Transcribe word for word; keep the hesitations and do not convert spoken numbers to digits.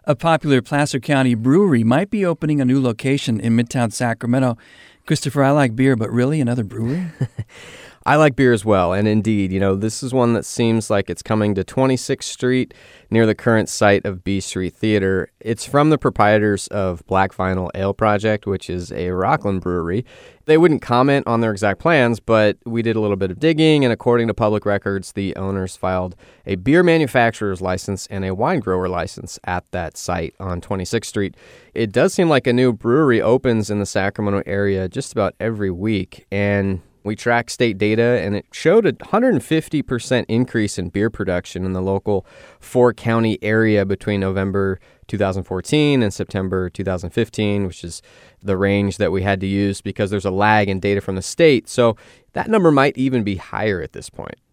A popular Placer County brewery might be opening a new location in Midtown Sacramento. Christopher, I like beer, but really another brewery? I like beer as well, and indeed, you know, this is one that seems like it's coming to twenty-sixth Street near the current site of B Street Theater. It's from the proprietors of Black Vinyl Ale Project, which is a Rockland brewery. They wouldn't comment on their exact plans, but we did a little bit of digging, and according to public records, the owners filed a beer manufacturer's license and a wine grower license at that site on twenty-sixth Street. It does seem like a new brewery opens in the Sacramento area just about every week, and we tracked state data, and it showed a one hundred fifty percent increase in beer production in the local four-county area between November two thousand fourteen and September two thousand fifteen, which is the range that we had to use because there's a lag in data from the state. So that number might even be higher at this point.